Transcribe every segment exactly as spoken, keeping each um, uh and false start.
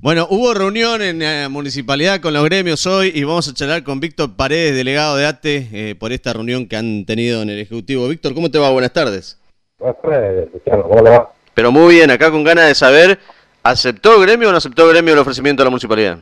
Bueno, hubo reunión en la municipalidad con los gremios hoy y vamos a charlar con Víctor Paredes, delegado de A T E, eh, por esta reunión que han tenido en el Ejecutivo. Víctor, ¿cómo te va? Buenas tardes. Buenas tardes, Luciano, ¿cómo le va? Pero muy bien, acá con ganas de saber, ¿aceptó el gremio o no aceptó el gremio el ofrecimiento de la municipalidad?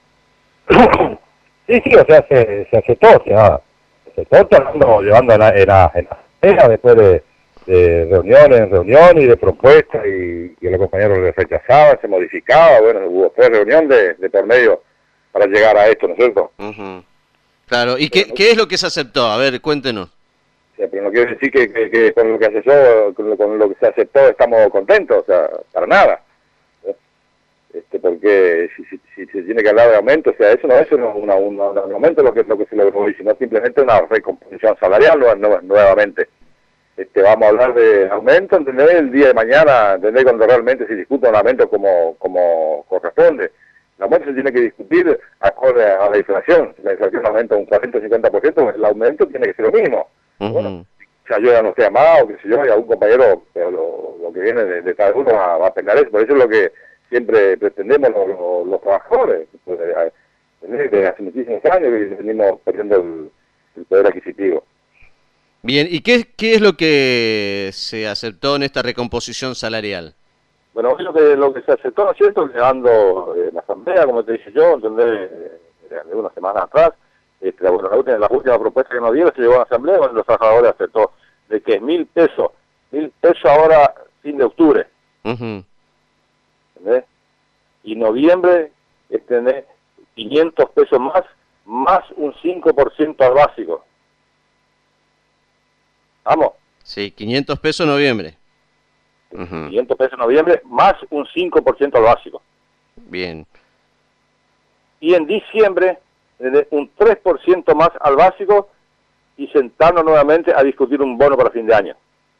Sí, sí, o sea, se, se aceptó, o sea, se aceptó, llevando, llevando en la, en la, en la espera después de, de reunión en reunión y de propuestas y, y los compañeros les rechazaban, se modificaba, bueno, hubo tres reuniones de, de por medio para llegar a esto, ¿no es cierto? Uh-huh. Claro, ¿y qué, no, qué es lo que se aceptó? A ver, cuéntenos. O sea, pero no quiero decir que, que, que con lo que aceptó, con lo, con lo que se aceptó estamos contentos, o sea, para nada. Este, porque si, si, si se tiene que hablar de aumento, o sea, eso no es una, una, una, un aumento lo que, lo que se logró, sino simplemente una recomposición salarial nuevamente. Este, vamos a hablar de aumento, ¿entendés? El día de mañana, ¿entendés? Cuando realmente se discuta un aumento como, como corresponde. El aumento se tiene que discutir acorde a la inflación. Si la inflación aumenta un cuarenta o cincuenta por ciento, el aumento tiene que ser lo mismo. Uh-huh. Bueno, si yo ya no esté más o que si yo, y algún compañero, pero lo, lo que viene de, de cada uno va, va a pelear eso. Por eso es lo que siempre pretendemos los, los, los trabajadores. Desde hace muchísimos años que venimos perdiendo el, el poder adquisitivo. Bien, ¿y qué, qué es lo que se aceptó en esta recomposición salarial? Bueno, lo que, lo que se aceptó, ¿no es cierto?, llegando en la asamblea, como te dije yo, ¿entendés? De una semana atrás, este, la, la, última, la última propuesta que nos dieron se llevó a la asamblea, bueno, los trabajadores aceptó de que es mil pesos, mil pesos ahora fin de octubre. Uh-huh. ¿Entendés? Y noviembre, este, quinientos pesos más, más un cinco por ciento al básico. ¿Vamos? Sí, quinientos pesos noviembre. Uh-huh. quinientos pesos en noviembre, más un cinco por ciento al básico. Bien. Y en diciembre, un tres por ciento más al básico y sentarnos nuevamente a discutir un bono para fin de año.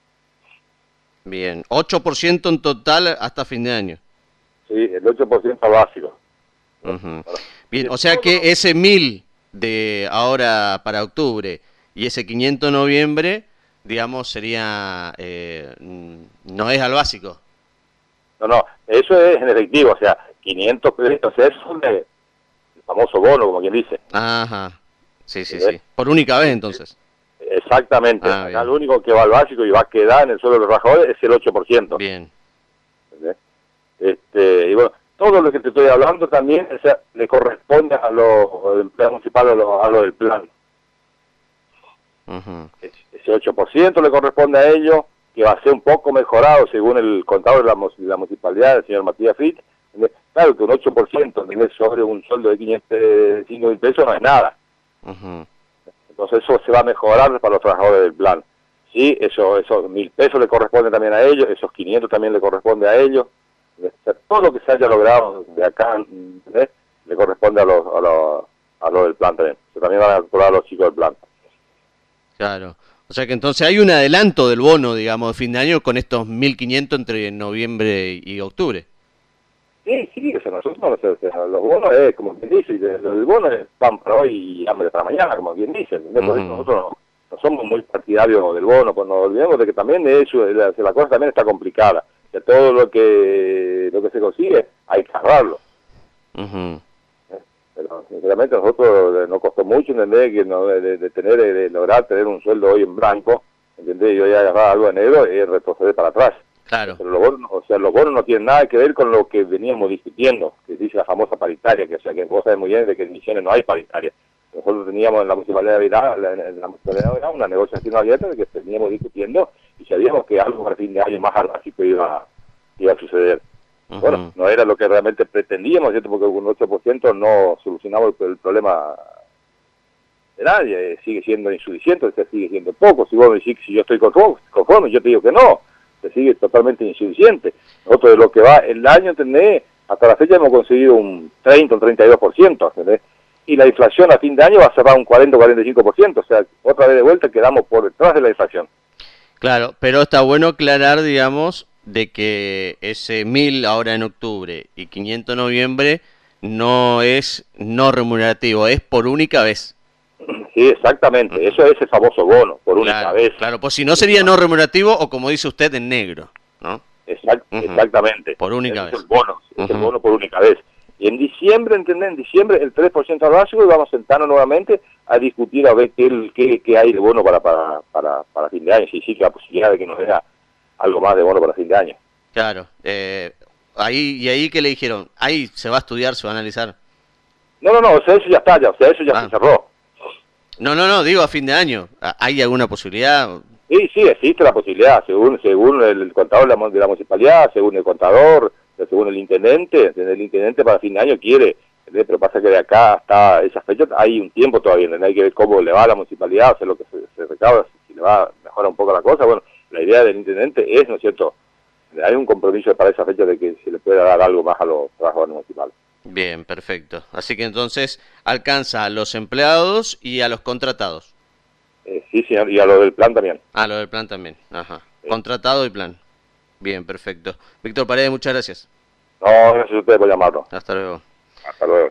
Bien, ocho por ciento en total hasta fin de año. Sí, el ocho por ciento al básico. Uh-huh. Bien, o sea que ese mil de ahora para octubre y ese quinientos en noviembre, digamos, sería, eh, no es al básico. No, no, eso es en efectivo, o sea, quinientos pesos, o sea, eso es de, el famoso bono, como quien dice. Ajá, sí, sí, ¿sí? sí. Por única vez, entonces. Exactamente, ah, acá lo único que va al básico y va a quedar en el suelo de los trabajadores es el ocho por ciento. Bien. ¿Entendés? Este, y bueno, todo lo que te estoy hablando también, o sea, le corresponde a los empleados municipales, a lo, a lo del plan. Uh-huh. Ese ocho por ciento le corresponde a ellos, que va a ser un poco mejorado según el contador de la, de la municipalidad, el señor Matías Fitz. Claro que un ocho por ciento sobre un sueldo de quinientos cinco mil pesos no es nada. Uh-huh. Entonces eso se va a mejorar para los trabajadores del plan. Sí, eso, esos mil pesos le corresponden también a ellos, esos quinientos también le corresponde a ellos. O sea, todo lo que se haya logrado de acá, ¿eh?, le corresponde a los, a los, a los del plan también. Eso también van a cobrar a los chicos del plan. Claro. O sea que entonces hay un adelanto del bono, digamos, de fin de año con estos mil quinientos entre noviembre y octubre. Sí, sí, o sea, nosotros, o sea, los bonos es, como quien dice, el bono es pan para hoy y hambre para mañana, como quien dice. Uh-huh. Por eso nosotros no, no somos muy partidarios del bono, pues nos olvidemos de que también de eso, la, la cosa también está complicada. O sea, todo lo que lo que se consigue hay que ahorrarlo. Uh-huh. Pero sinceramente a nosotros nos costó mucho, ¿entendés? Que no, de, de tener, de lograr tener un sueldo hoy en blanco, ¿entendés? Y hoy agarrar algo de negro y retroceder para atrás. Claro. Pero los bonos, o sea, los bonos no tienen nada que ver con lo que veníamos discutiendo, que dice la famosa paritaria, que o sea, que vos sabés muy bien de que en Misiones no hay paritaria. Nosotros teníamos en la municipalidad de Virá, en la municipalidad de Virá, una negociación abierta de que veníamos discutiendo y sabíamos que algo para fin de año más al básico iba, iba a suceder. Uh-huh. Bueno, no era lo que realmente pretendíamos, ¿cierto? Porque con un ocho por ciento no solucionamos el, el problema de nadie, sigue siendo insuficiente, o sea, sigue siendo poco. Si vos me decís que si yo estoy conforme, conforme, yo te digo que no, se sigue totalmente insuficiente. Nosotros de lo que va el año, ¿entendés? Hasta la fecha hemos conseguido un treinta, un treinta y dos por ciento, ¿entendés? Y la inflación a fin de año va a cerrar un cuarenta, cuarenta y cinco por ciento, o sea, otra vez de vuelta quedamos por detrás de la inflación. Claro, pero está bueno aclarar, digamos, de que ese mil ahora en octubre y quinientos en noviembre no es no remunerativo, es por única vez. Sí, exactamente, uh-huh. Eso es el famoso bono, por única claro, vez. Claro, pues si no sería no remunerativo o como dice usted en negro, ¿no? Exact, uh-huh. Exactamente. Por única ese vez. Es el bono, uh-huh. Es el bono por única vez. Y en diciembre, ¿entendés? En diciembre el tres por ciento al básico y vamos a sentarnos nuevamente a discutir a ver qué, qué, qué hay de bono para, para, para, para fin de año, si existe la posibilidad de que nos dé algo más de bono para fin de año. Claro. Eh, ahí ¿Y ahí qué le dijeron? Ahí se va a estudiar, se va a analizar. No, no, no, o sea, eso ya está, ya, o sea, eso ya ah. se cerró. No, no, no, digo a fin de año. ¿Hay alguna posibilidad? Sí, sí, existe la posibilidad, según según el contador de la, de la municipalidad, según el contador, según el intendente. El intendente para fin de año quiere, ¿entendés? Pero pasa que de acá hasta esa fecha hay un tiempo todavía, ¿entendés? Hay que ver cómo le va a la municipalidad, o sea, lo que se, se recauda, si le va a mejorar un poco la cosa. Bueno, la idea del intendente es, ¿no es cierto?, hay un compromiso para esa fecha de que se le pueda dar algo más a los trabajadores municipales. Bien, perfecto. Así que entonces alcanza a los empleados y a los contratados. Eh, sí, señor, y a lo del plan también. Ah, lo del plan también, ajá. Sí. Contratado y plan. Bien, perfecto. Víctor Paredes, muchas gracias. No, gracias a ustedes por llamarnos. Hasta luego. Hasta luego.